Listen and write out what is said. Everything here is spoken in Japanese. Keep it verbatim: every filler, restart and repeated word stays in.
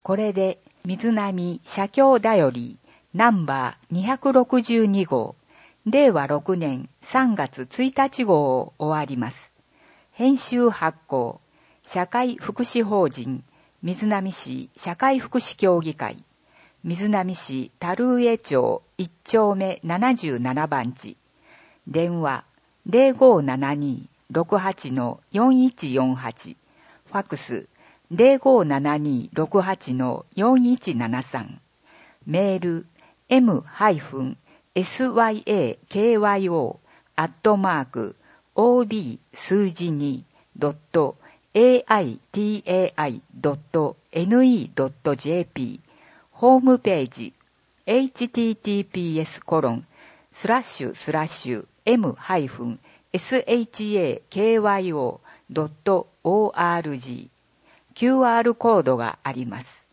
これで、水波社協だより、ナンバーにひゃくろくじゅうにごう、れいわろくねんさんがつついたち号を終わります。編集発行、社会福祉法人、水波市社会福祉協議会、水波市樽上町いっちょうめななじゅうななばんち、電話 ゼロごーななにーろくはちのよんいちよんはち、ファックス ゼロごーななにーろくはちのよんいちななさん、メール エム エス ワイ エー ケー ワイ オー アットマーク オー ビー 数字 に ドット エー アイ ティー エー アイ ドット エヌ イー ドット ジェーピー ホームページ エイチティーティーピーエス コロンスラッシュスラッシュ エム エス エイチ エー ケー ワイ オー ドット オー アール ジー キューアール コードがあります。